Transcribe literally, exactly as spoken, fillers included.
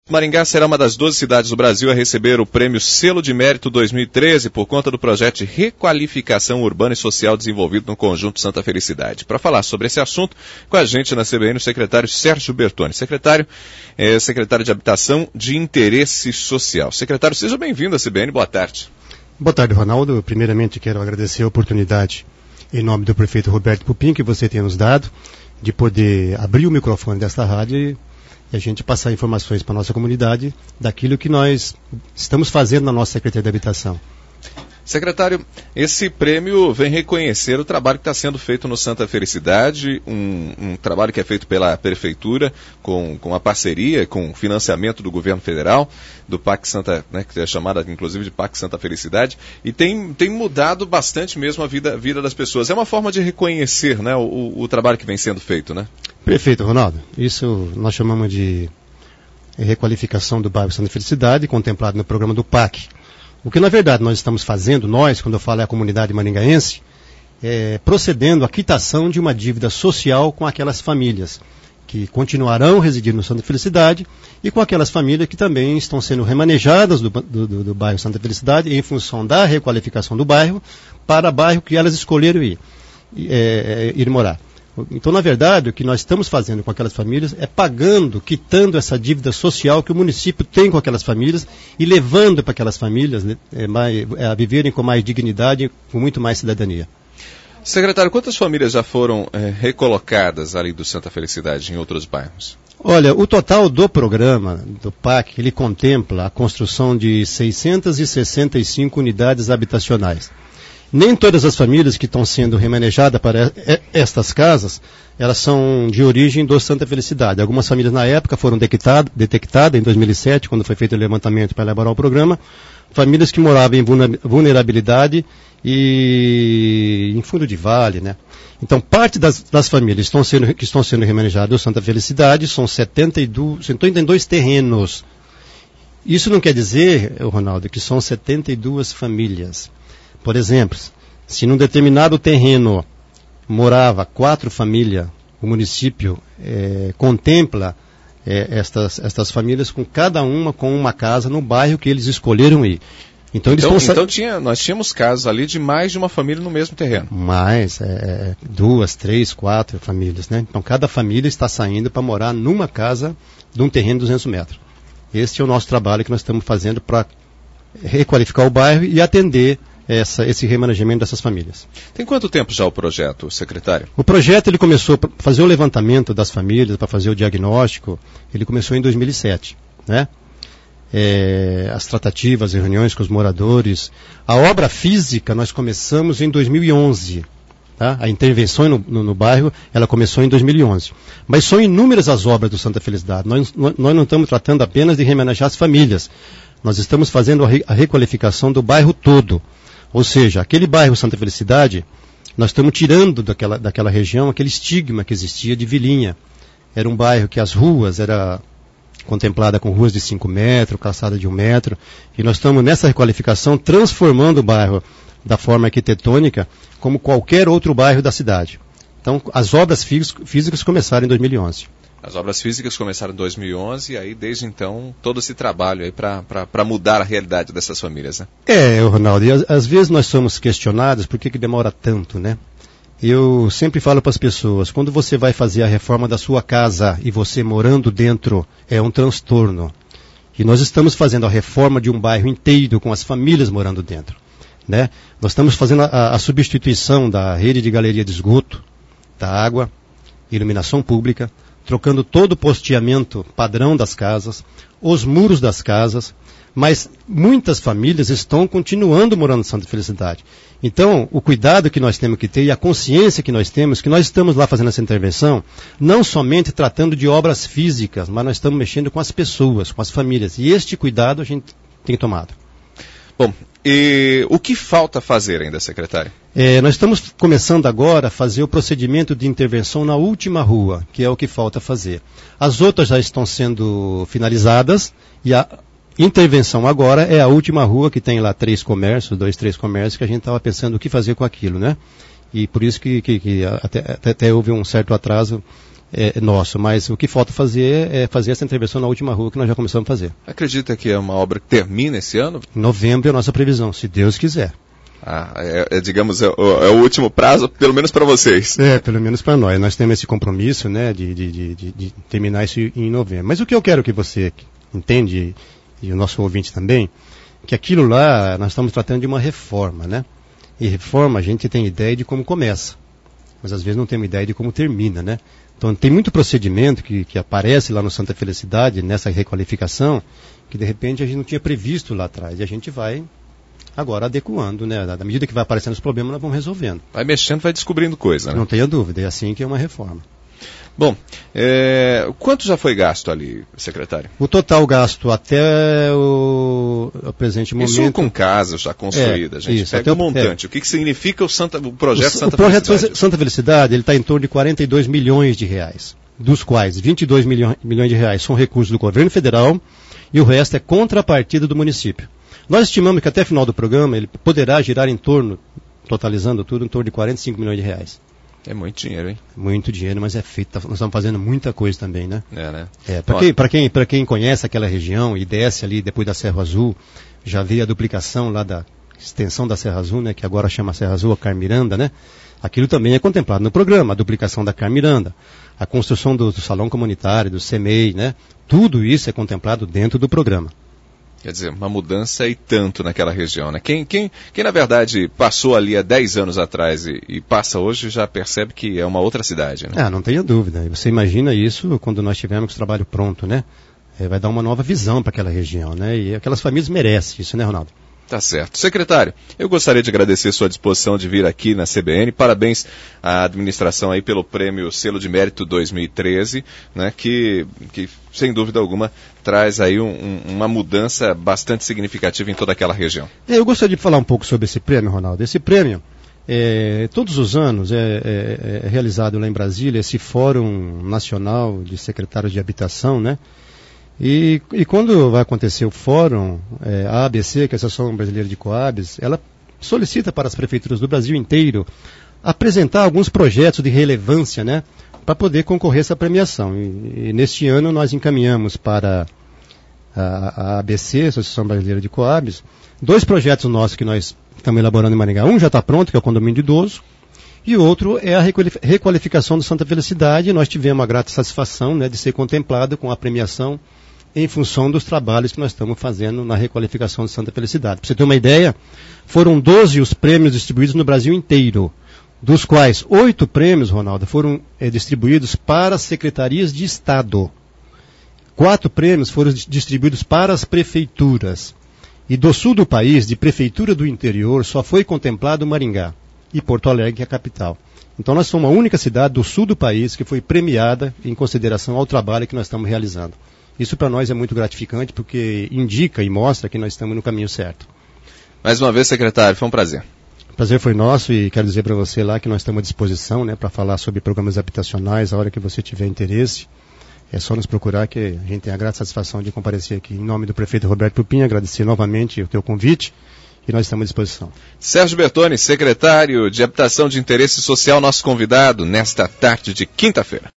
Maringá será uma das doze cidades do Brasil a receber o Prêmio Selo de Mérito dois mil e treze por conta do projeto de requalificação urbana e social desenvolvido no Conjunto Santa Felicidade. Para falar sobre esse assunto, com a gente na C B N o secretário Sérgio Bertoni. Secretário, é, secretário de Habitação de Interesse Social. Secretário, seja bem-vindo à C B N, boa tarde. Boa tarde, Ronaldo. Primeiramente quero agradecer a oportunidade, em nome do prefeito Roberto Pupim, que você tem nos dado, de poder abrir o microfone desta rádio e e a gente passar informações para a nossa comunidade daquilo que nós estamos fazendo na nossa Secretaria de Habitação. Secretário, esse prêmio vem reconhecer o trabalho que está sendo feito no Santa Felicidade, um, um trabalho que é feito pela Prefeitura, com, com a parceria, com o financiamento do Governo Federal, do P A C Santa, né, que é chamada inclusive de P A C Santa Felicidade, e tem, tem mudado bastante mesmo a vida, a vida das pessoas. É uma forma de reconhecer, né, o, o trabalho que vem sendo feito, né? Perfeito, Ronaldo. Isso nós chamamos de requalificação do bairro Santa Felicidade, contemplado no programa do P A C. O que, na verdade, nós estamos fazendo, nós, quando eu falo é a comunidade maringaense, é procedendo à quitação de uma dívida social com aquelas famílias que continuarão residindo no Santa Felicidade e com aquelas famílias que também estão sendo remanejadas do, do, do, do bairro Santa Felicidade em função da requalificação do bairro para o bairro que elas escolheram ir, é, ir morar. Então, na verdade, o que nós estamos fazendo com aquelas famílias é pagando, quitando essa dívida social que o município tem com aquelas famílias e levando para aquelas famílias é, mais, é, a viverem com mais dignidade e com muito mais cidadania. Secretário, quantas famílias já foram é, recolocadas ali do Santa Felicidade em outros bairros? Olha, o total do programa, do P A C, ele contempla a construção de seiscentas e sessenta e cinco unidades habitacionais. Nem todas as famílias que estão sendo remanejadas para estas casas, elas são de origem do Santa Felicidade. Algumas famílias na época foram detectadas, detectadas em dois mil e sete, quando foi feito o levantamento para elaborar o programa, famílias que moravam em vulnerabilidade e em fundo de vale, né? Então, parte das, das famílias estão sendo, que estão sendo remanejadas do Santa Felicidade são setenta e dois terrenos. Isso não quer dizer, Ronaldo, que são setenta e duas famílias. Por exemplo, se num determinado terreno morava quatro famílias, o município é, contempla é, estas, estas famílias com cada uma com uma casa no bairro que eles escolheram ir. Então, eles então, estão... então tinha, nós tínhamos casos ali de mais de uma família no mesmo terreno. Mais, é, duas, três, quatro famílias, né? Então cada família está saindo para morar numa casa de um terreno de duzentos metros. Este é o nosso trabalho que nós estamos fazendo para requalificar o bairro e atender Essa, esse remanejamento dessas famílias. Tem quanto tempo já o projeto, secretário? O projeto ele começou para fazer o levantamento das famílias, para fazer o diagnóstico, ele começou em dois mil e sete, né? É, as tratativas e reuniões com os moradores. A obra física nós começamos em dois mil e onze. Tá? A intervenção no, no, no bairro ela começou em dois mil e onze. Mas são inúmeras as obras do Santa Felicidade. Nós, nós não estamos tratando apenas de remanejar as famílias. Nós estamos fazendo a, re, a requalificação do bairro todo. Ou seja, aquele bairro Santa Felicidade, nós estamos tirando daquela, daquela região aquele estigma que existia de vilinha. Era um bairro que as ruas eram contempladas com ruas de cinco metros, calçada de um metro, e nós estamos nessa requalificação transformando o bairro da forma arquitetônica como qualquer outro bairro da cidade. Então, as obras físicas começaram em dois mil e onze. As obras físicas começaram em dois mil e onze e aí, desde então, todo esse trabalho aí para mudar a realidade dessas famílias, né? É, Ronaldo, e às vezes nós somos questionados por que, que demora tanto, né? Eu sempre falo para as pessoas, quando você vai fazer a reforma da sua casa e você morando dentro, é um transtorno. E nós estamos fazendo a reforma de um bairro inteiro com as famílias morando dentro, né? Nós estamos fazendo a, a substituição da rede de galeria de esgoto, da água, iluminação pública, trocando todo o posteamento padrão das casas, os muros das casas, mas muitas famílias estão continuando morando em Santa Felicidade. Então, o cuidado que nós temos que ter e a consciência que nós temos, que nós estamos lá fazendo essa intervenção, não somente tratando de obras físicas, mas nós estamos mexendo com as pessoas, com as famílias. E este cuidado a gente tem tomado. Bom, e o que falta fazer ainda, secretário? É, nós estamos começando agora a fazer o procedimento de intervenção na última rua, que é o que falta fazer. As outras já estão sendo finalizadas e a intervenção agora é a última rua, que tem lá três comércios, dois, três comércios, que a gente estava pensando o que fazer com aquilo, né? E por isso que, que, que até, até houve um certo atraso é nosso, mas o que falta fazer é fazer essa intervenção na última rua que nós já começamos a fazer. Acredita que é uma obra que termina esse ano? Em novembro é a nossa previsão, se Deus quiser. Ah, é, é, digamos, é o, é o último prazo, pelo menos para vocês. É, pelo menos para nós. Nós temos esse compromisso, né, de, de, de, de terminar isso em novembro. Mas o que eu quero que você entende, e o nosso ouvinte também, que aquilo lá, nós estamos tratando de uma reforma, né? E reforma a gente tem ideia de como começa, mas às vezes não tem uma ideia de como termina, né? Então tem muito procedimento que, que aparece lá no Santa Felicidade, nessa requalificação, que de repente a gente não tinha previsto lá atrás, e a gente vai agora adequando, né? À medida que vai aparecendo os problemas, nós vamos resolvendo. Vai mexendo, vai descobrindo coisa, né? Não tenha dúvida, é assim que é uma reforma. Bom, é, quanto já foi gasto ali, secretário? O total gasto até o, o presente momento... Isso com casas já construídas, é, gente. Isso, pega até o montante. É. O que, que significa o, Santa, o projeto o, Santa o projeto Felicidade? Santa Felicidade está em torno de quarenta e dois milhões de reais, dos quais vinte e dois milhões de reais são recursos do governo federal e o resto é contrapartida do município. Nós estimamos que até o final do programa ele poderá girar em torno, totalizando tudo, em torno de quarenta e cinco milhões de reais. É muito dinheiro, hein? Muito dinheiro, mas é feito. Nós estamos fazendo muita coisa também, né? É, né? É, para quem, quem, quem conhece aquela região e desce ali depois da Serra Azul, já vê a duplicação lá da extensão da Serra Azul, né? Que agora chama Serra Azul a Carmiranda, né? Aquilo também é contemplado no programa, a duplicação da Carmiranda, a construção do, do salão comunitário, do C M E I, né? Tudo isso é contemplado dentro do programa. Quer dizer, uma mudança e tanto naquela região, né? Quem, quem, quem na verdade passou ali há dez anos atrás e, e passa hoje já percebe que é uma outra cidade, né? Ah, não tenha dúvida. Você imagina isso quando nós tivermos o trabalho pronto, né? É, vai dar uma nova visão para aquela região, né? E aquelas famílias merecem isso, né, Ronaldo? Tá certo. Secretário, eu gostaria de agradecer sua disposição de vir aqui na C B N. Parabéns à administração aí pelo prêmio Selo de Mérito dois mil e treze, né, que, que sem dúvida alguma traz aí um, um, uma mudança bastante significativa em toda aquela região. É, eu gostaria de falar um pouco sobre esse prêmio, Ronaldo. Esse prêmio, é, todos os anos é, é, é realizado lá em Brasília esse Fórum Nacional de Secretários de Habitação, né? E, e quando vai acontecer o fórum, é, a A B C, que é a Associação Brasileira de Coabs, ela solicita para as prefeituras do Brasil inteiro apresentar alguns projetos de relevância, né, para poder concorrer a essa premiação. E, e neste ano nós encaminhamos para a, a A B C, Associação Brasileira de Coabs, dois projetos nossos que nós estamos elaborando em Maringá. Um já está pronto, que é o condomínio de idoso, e outro é a requalificação do Santa Felicidade. E nós tivemos a grata satisfação, né, de ser contemplado com a premiação em função dos trabalhos que nós estamos fazendo na requalificação de Santa Felicidade. Para você ter uma ideia, foram doze os prêmios distribuídos no Brasil inteiro, dos quais oito prêmios, Ronaldo, foram é, distribuídos para as secretarias de Estado. Quatro prêmios foram distribuídos para as prefeituras. E do sul do país, de prefeitura do interior, só foi contemplado Maringá e Porto Alegre, que é a capital. Então nós somos a única cidade do sul do país que foi premiada em consideração ao trabalho que nós estamos realizando. Isso para nós é muito gratificante porque indica e mostra que nós estamos no caminho certo. Mais uma vez, secretário, foi um prazer. O prazer foi nosso e quero dizer para você lá que nós estamos à disposição, né, para falar sobre programas habitacionais a hora que você tiver interesse. É só nos procurar que a gente tem a grata satisfação de comparecer aqui. Em nome do prefeito Roberto Pupim, agradecer novamente o teu convite e nós estamos à disposição. Sérgio Bertoni, secretário de Habitação de Interesse Social, nosso convidado nesta tarde de quinta-feira.